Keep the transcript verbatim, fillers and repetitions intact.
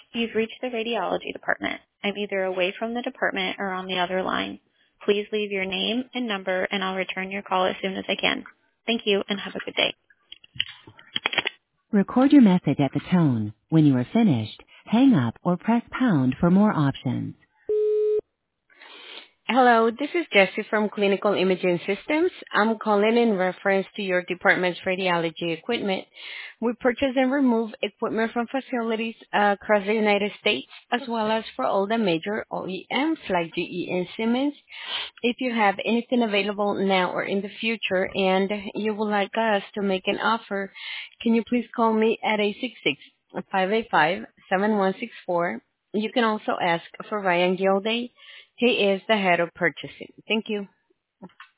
You've reached the radiology department. I'm either away from the department or on the other line. Please leave your name and number, and I'll return your call as soon as I can. Thank you, and have a good day. Record your message at the tone. When you are finished, hang up or press pound for more options. Hello, this is Jessie from Clinical Imaging Systems. I'm calling in reference to your department's radiology equipment. We purchase and remove equipment from facilities uh, across the United States, as well as for all the major O E Ms like G E and Siemens. If you have anything available now or in the future and you would like us to make an offer, can you please call me at eight six six, five eight five, seven one six four. You can also ask for Ryan Gilday. He is the head of purchasing. Thank you.